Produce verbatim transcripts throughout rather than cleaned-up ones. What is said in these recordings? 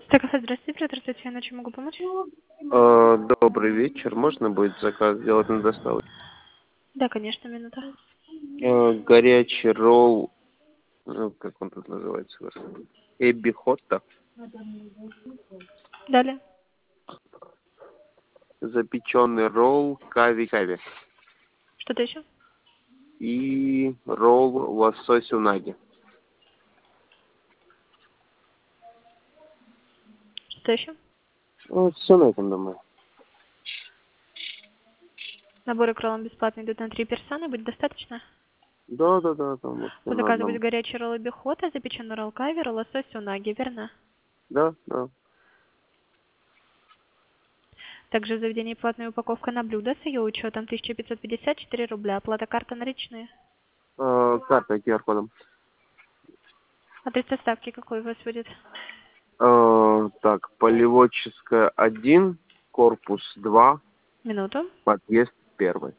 Так, здравствуйте, здравствуйте, я на чем могу помочь? Э, Добрый вечер. Можно будет заказ сделать на доставку? Да, конечно, минута. Э, Горячий ролл, ну, как он тут называется, господи? Эбби Хотта, Далее. запеченный ролл кави-кави Что-то еще? и ролл лосось унаги. Что еще? Вот все на этом, думаю. Наборы кроллом бесплатно идут на три персоны, будет достаточно? Да, да, да, там вот всё У на заказа будет одном. горячий ролл бихота, запеченный ролл кавер, лосось унаги, верно? Да, да. Также в заведении платная упаковка на блюдо с ее учетом тысяча пятьсот пятьдесят четыре рубля, оплата карта наличные. Э, Карта ку ар кодом. Адрес доставки какой у вас будет? Э, Так, Полеводческая один, корпус два, Минуту. подъезд первый.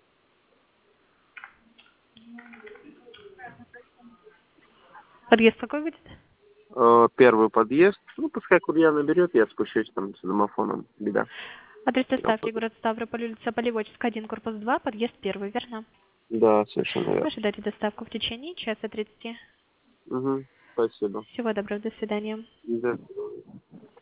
Подъезд какой будет? Э, Первый подъезд. Ну, пускай курьер наберет, я спущусь там с домофоном. Беда. Адрес Я доставки буду. город Ставрополь, улица Полеводческая, один, корпус два, подъезд первый, верно? Да, совершенно верно. Ожидайте доставку в течение часа тридцати. Угу. Спасибо. Всего доброго, до свидания. Да.